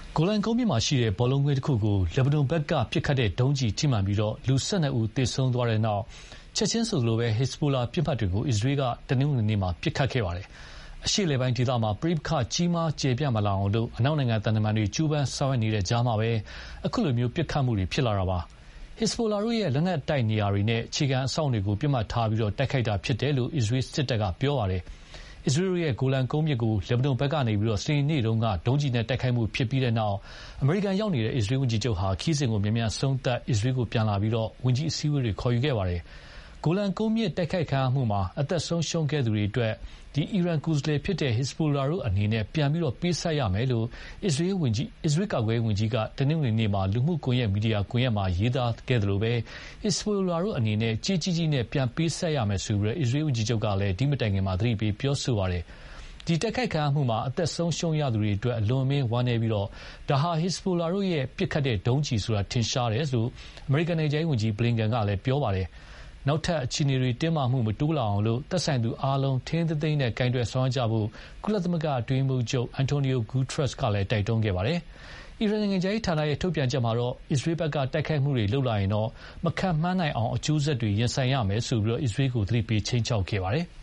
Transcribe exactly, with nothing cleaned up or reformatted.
ကိုလန်ကုန်းမြစ်မှာရှိတဲ့ဘောလုံးကွင်းတစ်ခုကိုလက်ဘနွန်ဘက်ကပစ်ခတ်တဲ့ဒုံးကျည်ထိမှန်ပြီးလူ၁၂ဦးသေဆုံးသွားတဲ့နောက်ချက်ချင်းဆိုသလိုပဲဟစ်ဇ်ဘိုလာပစ်မှတ်တွေကိုအစ္စရေးကတနင်္ဂနွေနေ့မှာပစ်ခတ်ခဲ့ပါတယ်။အရှေ့အလယ်ပိုင်းဒေသမှာပဋိပက္ခကြီးမားကျယ်ပြန့်မလာအောင်လို့အနောက်နိုင်ငံသံတမန်တွေကြိုးပမ်းဆောင်ရွက်နေတဲ့ကြားမှာပဲအခုလိုမျိုးပစ်ခတ်မှုတွေဖြစ်လာတာပါ။ဟစ်ဇ်ဘိုလာတို့ရဲ့လက်နက်တိုက်နေရာတွေနဲ့အခြေခံအဆောက်အအုံတွေကိုပစ်မှတ်ထားပြီးတိုက်ခိုက်တာဖြစ်တယ်လို့အစ္စရေးစစ်တပ်ကပြောပါတယ်။အစ္စရေးရဲ့ဂိုလန်ကုန်းမြစ်ကိုလက်ဘနွန်ဘက်ကနေပြီးစနေနေ့တုန်းကဒုံးကျည်နဲ့တိုက်ခိုက်မှုဖြစ်ပြီးတဲ့နောက်အမေရိကန်ရောက်နေတဲ့အစ္စရေးဝန်ကြီးချုပ်ဟာခီးစဉ်ကိုမြန်မြန်ဆုံးသက်အစ္စရေးကိုပြန်လာပြီးဝန်ကြီးအစည်းအဝေးတွေခေါ်ယူခဲ့ပါတယ်။ဂိုလန်ကုန်းမြစ်တိုက်ခိုက်ခံရမှုမှာအသက်ဆုံးရှုံးခဲ့သူတွေအတွက်ဒီအီရန်ကိုယ်စားလှယ်ဖြစ်တဲ့ဟစ်ဇ်ဘိုလာတို့အနေနဲ့ပြန်ပြီးပေးဆပ်ရမယ်လို့အစ္စရေးဝန်ကြီးအစ္စရေးကာကွယ်ရေးဝန်ကြီးကတနင်္ဂနွေနေ့မှာလူမှုကွန်ရက်မီဒီယာကွန်ရက်မှာရေးသားခဲ့သလိုပဲဟစ်ဇ်ဘိုလာတို့အနေနဲ့ကြီးကြီးကြီးနဲ့ပြန်ပေးဆပ်ရမယ်ဆိုပြီးအစ္စရေးဝန်ကြီးချုပ်ကလည်းဒီမတိုင်ခင်မှာသတိပေးပြောဆိုပါတယ်။ဒီတိုက်ခိုက်ခံရမှုမှာအသက်ဆုံးရှုံးရသူတွေအတွက်အလွန်အမင်းဝမ်းနည်းပြီးဒါဟာဟစ်ဇ်ဘိုလာတို့ရဲ့ပစ်ခတ်တဲ့ဒုံးကျည်ဆိုတာထင်ရှားတယ်လို့အမေရိကန်နိုင်ငံခြားရေးဝန်ကြီးဘလင်ကန်ကလည်းပြောပါတယ်။နောက်ထပ်အခြေအနေတွေတင်းမာမှုမတိုးလာအောင်လို့သက်ဆိုင်သူအားလုံးထင်းသသိမ်းနဲ့ကိုင်တွယ်ဆောင်ရွက်ကြဖို့ကုလသမဂ္ဂအတွင်းမှုချုပ်အန်တိုနီယိုဂူထရက်စ်ကလည်းတိုက်တွန်းခဲ့ပါတယ်။အီရန်နိုင်ငံခြားရေးဌာနရဲ့ထုတ်ပြန်ချက်မှာတော့အစ္စရေးဘက်ကတိုက်ခိုက်မှုတွေလုပ်လာရင်တော့မခံမှန်းနိုင်အောင်အကျိုးဆက်တွေရင်ဆိုင်ရမယ်ဆိုပြီးအစ္စရေးကိုသတိပေးချိန်ချောက်ခဲ့ပါတယ်။